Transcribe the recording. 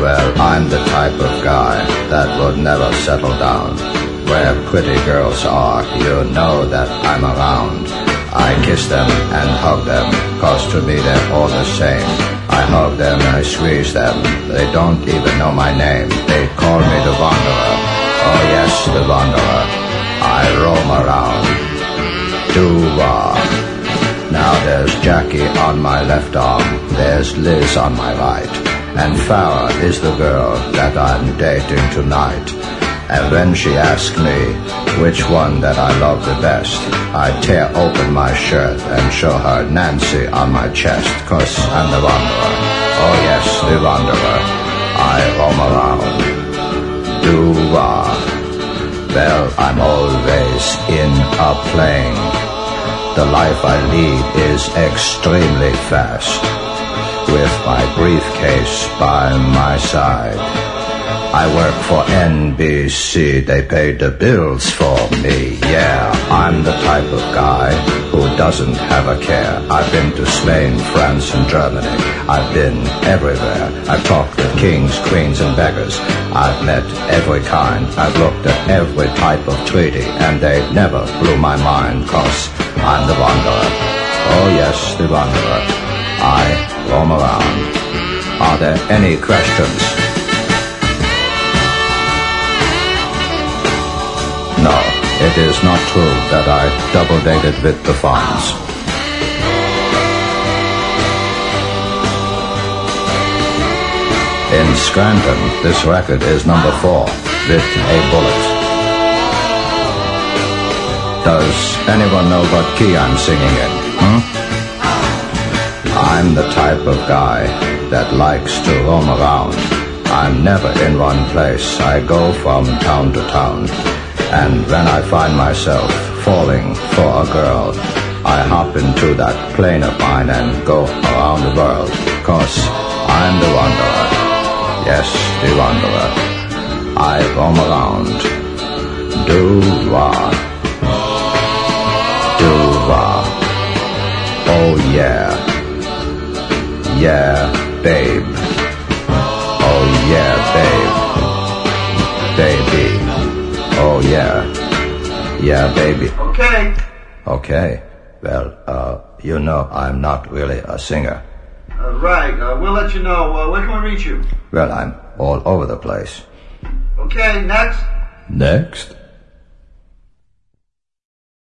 Well, I'm the type of guy that would never settle down. Where pretty girls are, you know that I'm around. I kiss them and hug them, 'cause to me they're all the same. I hug them and I squeeze them, they don't even know my name. They call me the Wanderer, oh yes, the Wanderer. I roam around, doo-wah. Now there's Jackie on my left arm, there's Liz on my right, and Farah is the girl that I'm dating tonight. And when she asks me which one that I love the best, I tear open my shirt and show her Nancy on my chest, 'cause I'm the Wanderer, oh yes, the Wanderer. I roam around, doo-wah. Well, I'm always in a plane. The life I lead is extremely fast, with my briefcase by my side. I work for NBC, they pay the bills for me, yeah. I'm the type of guy who doesn't have a care. I've been to Spain, France and Germany. I've been everywhere. I've talked with kings, queens and beggars. I've met every kind. I've looked at every type of treaty, and they never blew my mind, 'cause I'm the Wanderer. Oh yes, the Wanderer. I roam around. Are there any questions? No, it is not true that I double-dated with the Fonz. In Scranton, this record is number 4, with a bullet. Does anyone know what key I'm singing in? I'm the type of guy that likes to roam around. I'm never in one place. I go from town to town. And when I find myself falling for a girl, I hop into that plane of mine and go around the world, 'cause I'm the Wanderer. Yes, the Wanderer. I roam around. Doo-wah. Doo-wah. Oh yeah. Yeah, babe. Oh yeah, babe. Baby. Oh yeah. Yeah, baby. Okay. Okay. Well, you know I'm not really a singer. Right. We'll let you know. Where can we reach you? Well, I'm all over the place. Okay, next. Next?